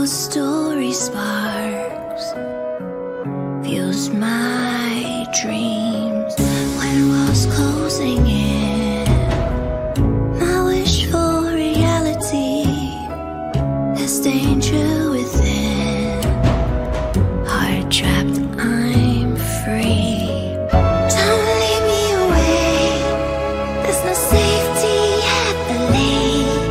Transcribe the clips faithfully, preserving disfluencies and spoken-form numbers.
ghost story sparks fuse my dreams. When walls closing in, my wish for reality, there's danger within. Heart trapped, I'm free. Don't lead me away, there's no safety at the lake.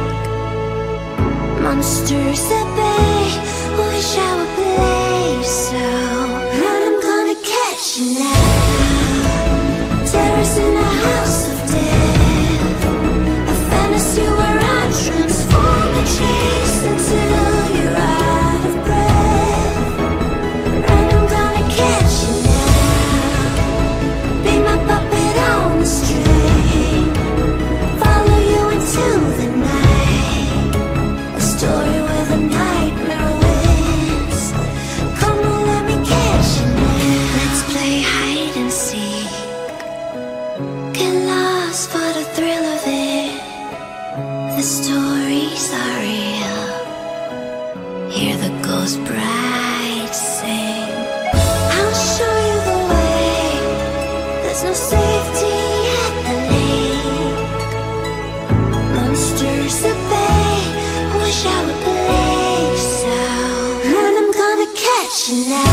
Monsters at bay, wish I would play so. And I'm gonna catch you now. Terrors in a house of death, a fantasy where I transform and chase until you're out of breath. And I'm gonna catch you now. Be my puppet on the string, follow you into the night. A story where the nightmare wins. Come on, let me catch you now. Let's play hide and seek, get lost for the thrill of it. The stories are real, hear the ghost bride sing. I'll show you the way, there's no safety at the lake. Monsters at bay, wish I would play so. And I'm gonna catch you now.